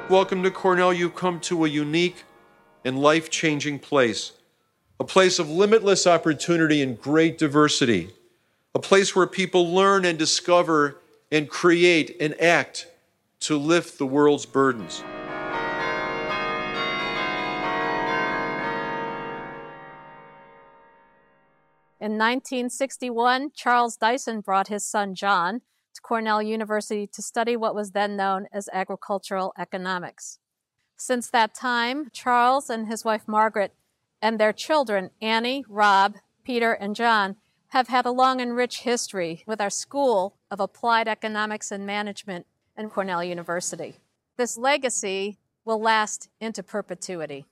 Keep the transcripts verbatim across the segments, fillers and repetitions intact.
Welcome to Cornell. You've come to a unique and life-changing place, a place of limitless opportunity and great diversity, a place where people learn and discover and create and act to lift the world's burdens. In nineteen sixty-one, Charles Dyson brought his son John to Cornell University to study what was then known as agricultural economics. Since that time, Charles and his wife Margaret and their children, Annie, Rob, Peter, and John, have had a long and rich history with our School of Applied Economics and Management in Cornell University. This legacy will last into perpetuity.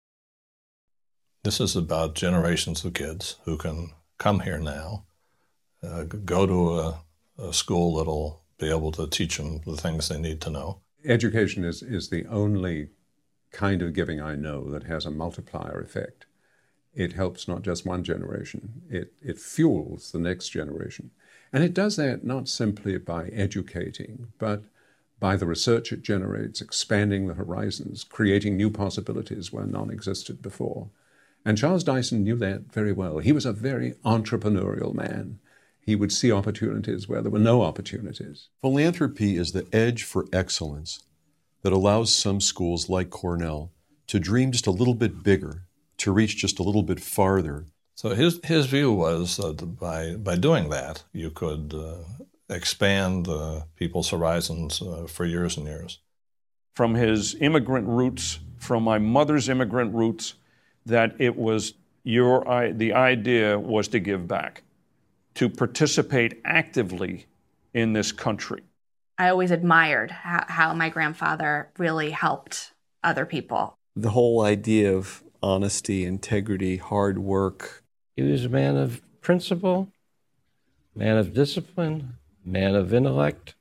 This is about generations of kids who can come here now, uh, go to a, a school that'll be able to teach them the things they need to know. Education is, is the only kind of giving I know that has a multiplier effect. It helps not just one generation, it, it fuels the next generation. And it does that not simply by educating, but by the research it generates, expanding the horizons, creating new possibilities where none existed before. And Charles Dyson knew that very well. He was a very entrepreneurial man. He would see opportunities where there were no opportunities. Philanthropy is the edge for excellence that allows some schools like Cornell to dream just a little bit bigger, to reach just a little bit farther. So his his view was that by, by doing that, you could uh, expand uh, people's horizons uh, for years and years. From his immigrant roots, from my mother's immigrant roots, that it was your the idea was to give back, to participate actively in this country. I always admired how, how my grandfather really helped other people. The whole idea of honesty, integrity, hard work. He was a man of principle, man of discipline, man of intellect,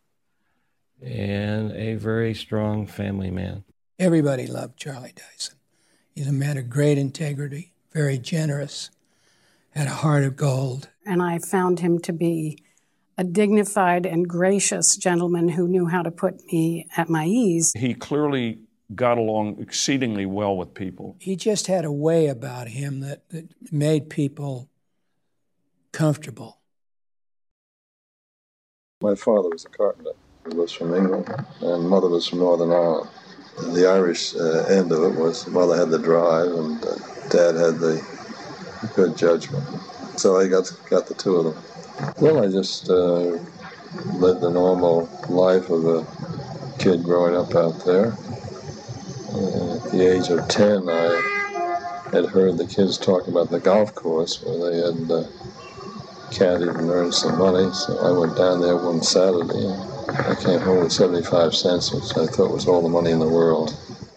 and a very strong family man. Everybody loved Charlie Dyson. He's a man of great integrity, very generous, had a heart of gold. And I found him to be a dignified and gracious gentleman who knew how to put me at my ease. He clearly got along exceedingly well with people. He just had a way about him that, that made people comfortable. My father was a carpenter. He was from England, and mother was from Northern Ireland. The Irish uh, end of it was mother had the drive and uh, dad had the good judgment. So I got got the two of them. Well, I just uh, lived the normal life of a kid growing up out there. Uh, at the age of ten, I had heard the kids talk about the golf course where they had uh, caddied and earned some money. So I went down there one Saturday. And I came home with seventy-five cents, which I thought was all the money in the world.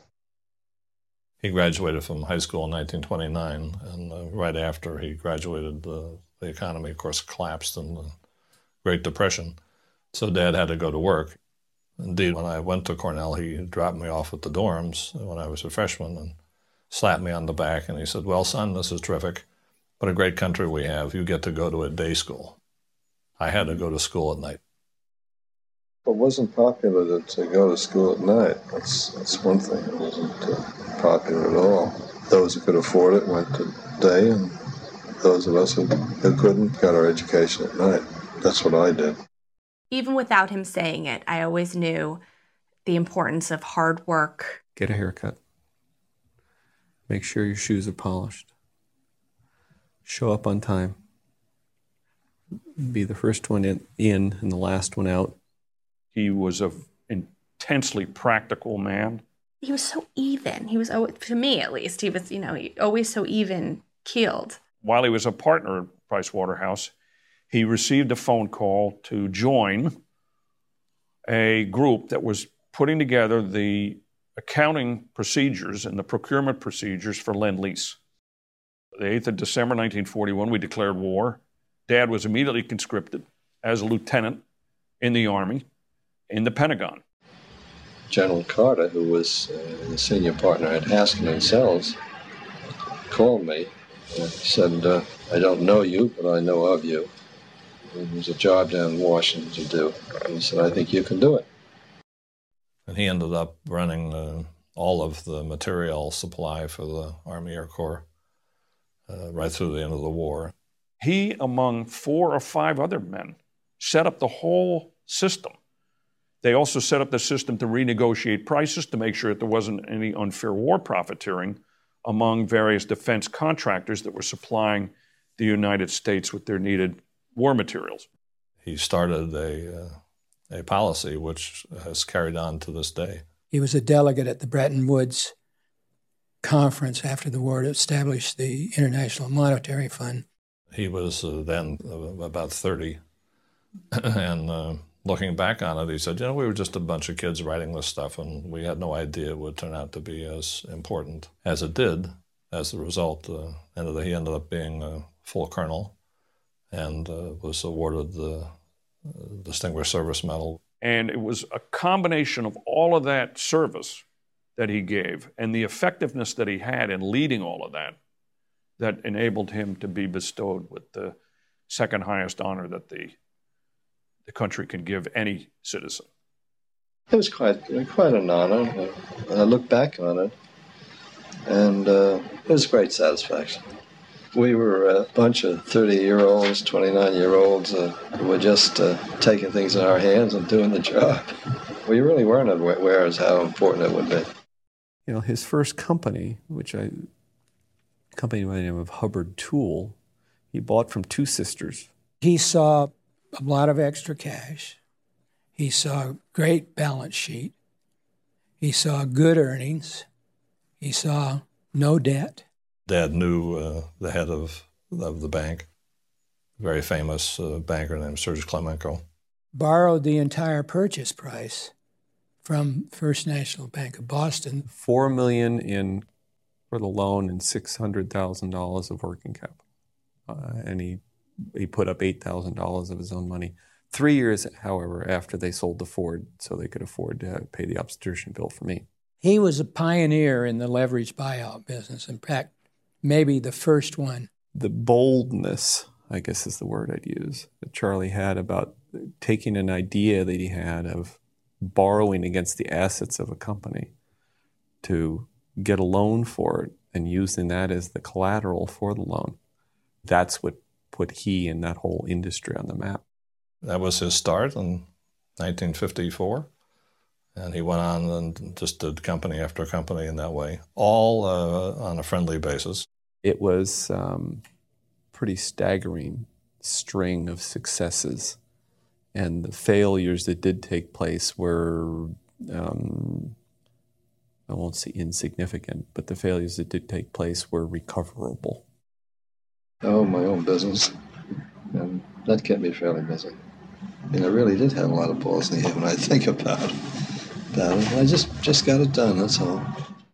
He graduated from high school in nineteen twenty-nine, and uh, right after he graduated, uh, the economy, of course, collapsed in the Great Depression. So Dad had to go to work. Indeed, when I went to Cornell, he dropped me off at the dorms when I was a freshman and slapped me on the back, and he said, "Well, son, this is terrific. What a great country we have. You get to go to a day school." I had to go to school at night. It wasn't popular to, to go to school at night. That's, that's one thing. It wasn't uh, popular at all. Those who could afford it went to day, and those of us who, who couldn't got our education at night. That's what I did. Even without him saying it, I always knew the importance of hard work. Get a haircut. Make sure your shoes are polished. Show up on time. Be the first one in, in and the last one out. He was an intensely practical man. He was so even. He was, to me at least, he was, you know, always so even-keeled. While he was a partner at Price Waterhouse, he received a phone call to join a group that was putting together the accounting procedures and the procurement procedures for Lend-Lease. The eighth of December, nineteen forty-one, we declared war. Dad was immediately conscripted as a lieutenant in the Army, in the Pentagon. General Carter, who was uh, the senior partner at Haskin and Sells, called me. He said, uh, I don't know you, but I know of you. There's a job down in Washington to do. And he said, I think you can do it. And he ended up running uh, all of the material supply for the Army Air Corps uh, right through the end of the war. He, among four or five other men, set up the whole system. They also set up the system to renegotiate prices to make sure that there wasn't any unfair war profiteering among various defense contractors that were supplying the United States with their needed war materials. He started a, uh, a policy which has carried on to this day. He was a delegate at the Bretton Woods conference after the war to establish the International Monetary Fund. He was uh, then uh, about thirty, and uh, looking back on it, he said, you know, we were just a bunch of kids writing this stuff, and we had no idea it would turn out to be as important as it did. As a result, uh, ended, he ended up being a full colonel and uh, was awarded the uh, Distinguished Service Medal. And it was a combination of all of that service that he gave and the effectiveness that he had in leading all of that that enabled him to be bestowed with the second highest honor that the the country can give any citizen. It was quite quite an honor. I look back on it, and uh, it was great satisfaction. We were a bunch of thirty-year-olds, twenty-nine-year-olds uh, who were just uh, taking things in our hands and doing the job. We really weren't aware of how important it would be. You know, his first company, which I, a company by the name of Hubbard Tool, he bought from two sisters. He saw a lot of extra cash. He saw a great balance sheet. He saw good earnings. He saw no debt. Dad knew uh, the head of, of the bank, a very famous uh, banker named Serge Klemenko. Borrowed the entire purchase price from First National Bank of Boston. Four million in for the loan and six hundred thousand dollars of working capital, uh, and he he put up eight thousand dollars of his own money. Three years, however, after they sold the Ford, so they could afford to pay the obstetrician bill for me. He was a pioneer in the leveraged buyout business. In fact, maybe the first one. The boldness, I guess is the word I'd use, that Charlie had about taking an idea that he had of borrowing against the assets of a company to get a loan for it and using that as the collateral for the loan. That's what put he and that whole industry on the map. That was his start in nineteen fifty-four. And he went on and just did company after company in that way, all uh, on a friendly basis. It was um, pretty staggering string of successes. And the failures that did take place were, um, I won't say insignificant, but the failures that did take place were recoverable. Oh, my own business. And that kept me fairly busy. And I really did have a lot of balls in the air when I think about it. About it. I just, just got it done, that's all.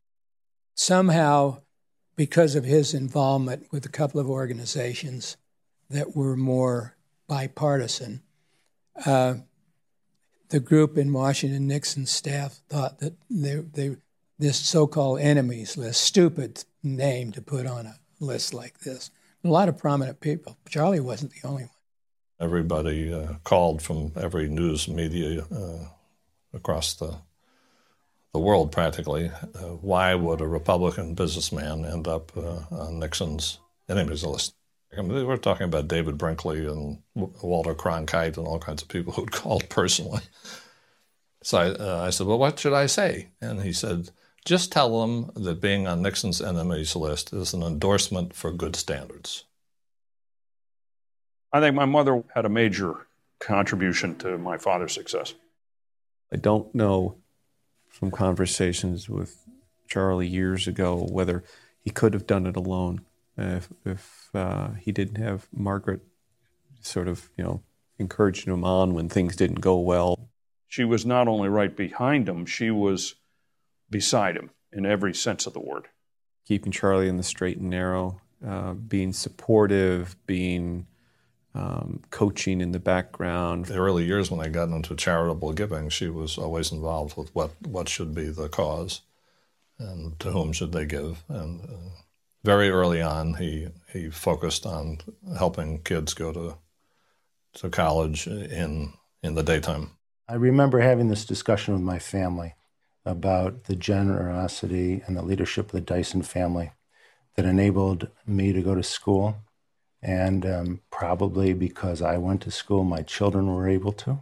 Somehow, because of his involvement with a couple of organizations that were more bipartisan, uh, the group in Washington Nixon's staff thought that they, they, this so-called enemies list, stupid name to put on a list like this. A lot of prominent people. Charlie wasn't the only one. Everybody uh, called from every news media uh, across the the world practically. Uh, why would a Republican businessman end up uh, on Nixon's enemies list? I mean, we're talking about David Brinkley and Walter Cronkite and all kinds of people who'd called personally. So I, uh, I said, well, what should I say? And he said, just tell them that being on Nixon's enemies list is an endorsement for good standards. I think my mother had a major contribution to my father's success. I don't know from conversations with Charlie years ago whether he could have done it alone if, if uh, he didn't have Margaret sort of, you know, encouraging him on when things didn't go well. She was not only right behind him, she was beside him in every sense of the word. Keeping Charlie in the straight and narrow, uh, being supportive, being um, coaching in the background. The early years when I got into charitable giving, she was always involved with what, what should be the cause and to whom should they give. And uh, very early on, he he focused on helping kids go to to college in in the daytime. I remember having this discussion with my family. about the generosity and the leadership of the Dyson family that enabled me to go to school. And um, probably because I went to school, my children were able to.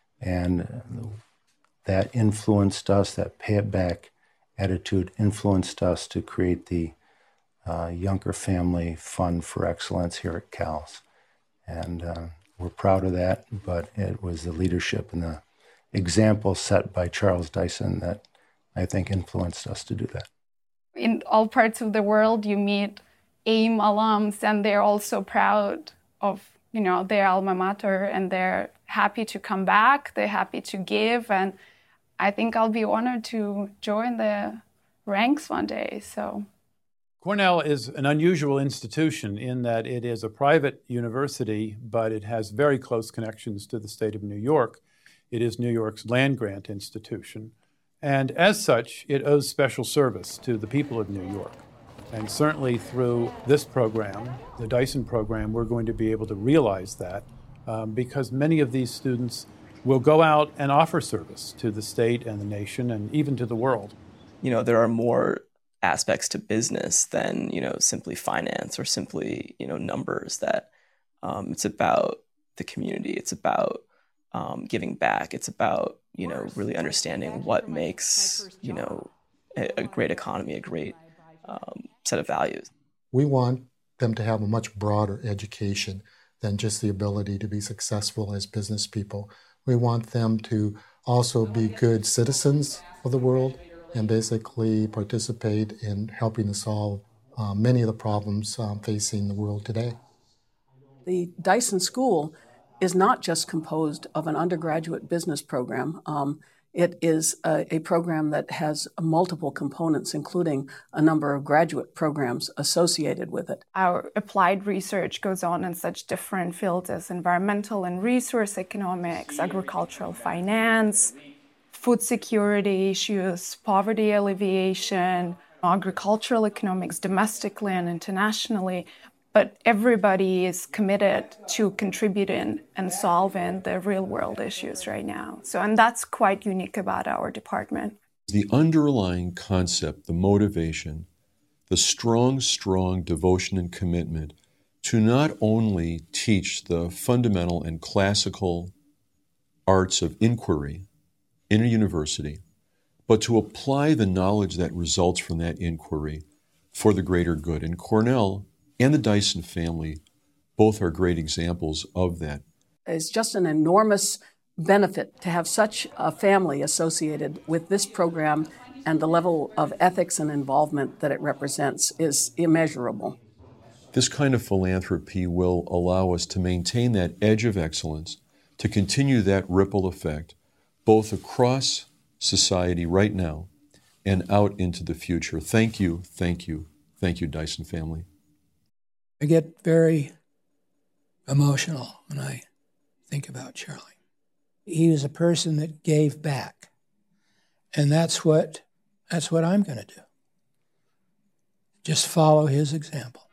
And that influenced us, that pay it back attitude influenced us to create the uh, Yunker Family Fund for Excellence here at CALS. And uh, we're proud of that, but it was the leadership and the example set by Charles Dyson that I think influenced us to do that. In all parts of the world, you meet AIM alums, and they're also proud of, you know, their alma mater, and they're happy to come back, they're happy to give, and I think I'll be honored to join the ranks one day, so. Cornell is an unusual institution in that it is a private university, but it has very close connections to the state of New York. It is New York's land-grant institution, and as such, it owes special service to the people of New York. And certainly through this program, the Dyson program, we're going to be able to realize that um, because many of these students will go out and offer service to the state and the nation and even to the world. You know, there are more aspects to business than, you know, simply finance or simply, you know, numbers. That um, it's about the community. It's about um, giving back. It's about, you know, really understanding what makes, you know, a, a great economy, a great um, set of values. We want them to have a much broader education than just the ability to be successful as business people. We want them to also be good citizens of the world and basically participate in helping to solve uh, many of the problems um, facing the world today. The Dyson School is not just composed of an undergraduate business program. Um, it is a, a program that has multiple components, including a number of graduate programs associated with it. Our applied research goes on in such different fields as environmental and resource economics, agricultural finance, food security issues, poverty alleviation, agricultural economics domestically and internationally. But everybody is committed to contributing and solving the real world issues right now. So, and that's quite unique about our department. The underlying concept, the motivation, the strong, strong devotion and commitment to not only teach the fundamental and classical arts of inquiry in a university, but to apply the knowledge that results from that inquiry for the greater good. And Cornell and the Dyson family both are great examples of that. It's just an enormous benefit to have such a family associated with this program, and the level of ethics and involvement that it represents is immeasurable. This kind of philanthropy will allow us to maintain that edge of excellence, to continue that ripple effect, both across society right now and out into the future. Thank you, thank you, thank you, Dyson family. I get very emotional when I think about Charlie. He was a person that gave back, and that's what that's what I'm going to do. Just follow his example.